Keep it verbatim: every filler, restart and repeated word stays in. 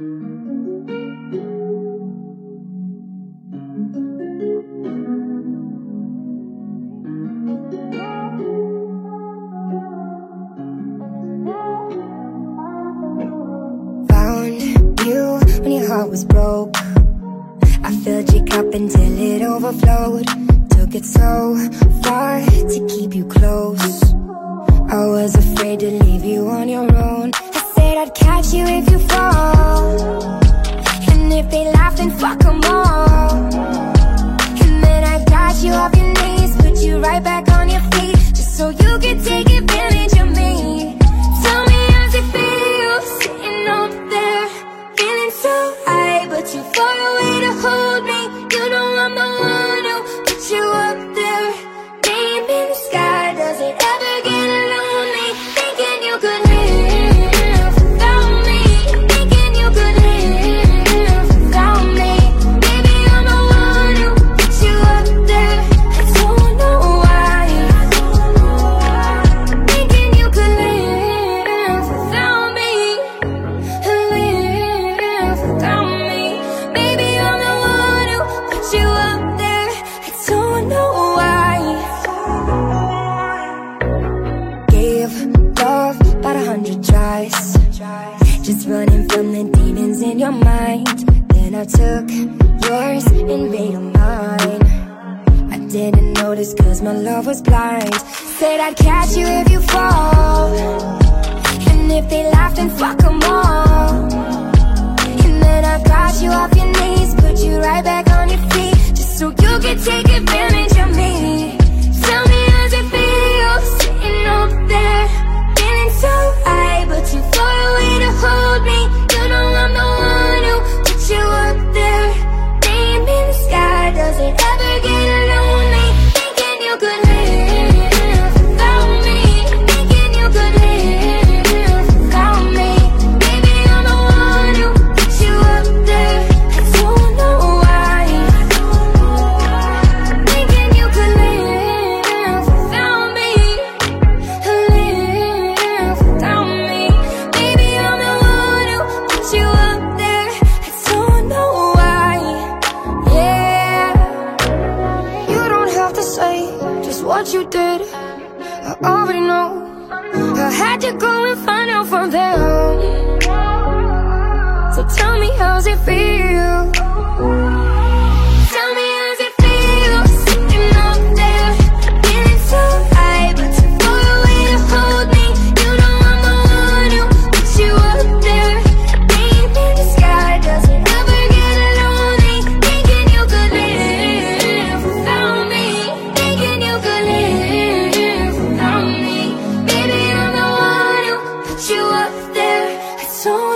Found you when your heart was broke. I filled your cup until it overflowed. Took it so far to keep you close. I was afraid to leave you on your own. I said I'd catch you if you fall, and if they laugh then fuck them all. And then I got you off your knees, put you right back on your feet, just so you could take advantage of me. Tell me how's it feel, sitting up there, feeling so high, but too far away to hold me. You know I'm the one who put you up there. Name in the sky, does it ever get lonely? Thinking you could live without me, thinking you could live without me. Baby, I'm the one who put you up there. I don't know why. Thinking you could live without me, live without me. Baby, I'm the one who put you up there. I don't know why. Gave love about a hundred tries, just running from the demons in your mind. Then I took yours and made them mine. I didn't notice cause my love was blind. Said I'd catch you if you fall, and if they laugh then fuck them all. And then I got you off your knees, put you right back on your feet, just so you could take advantage of me. Tell me how's it feel, sitting up there, feeling so high, but too far away to hold me. You know I'm the one who put you up there. Name in the sky, does it ever get lonely? Thinking you could live without me, thinking you could live without me. Baby, I'm the one who put you up there. I don't know why. Thinking you could live without me, live without me. Baby, I'm the one who put you up there. I don't know why. Yeah, you don't have to say just what you did, I already know. I had to go and find out from them. So tell me how's it feel. Tell me how's it feel, sitting up there, feeling so high, but too far away to hold me. You know I'm the one who put you up there. Name in the sky, does it ever get lonely? Thinking you could live without me, thinking you could live without me. Baby, I'm the one who put you up there. I don't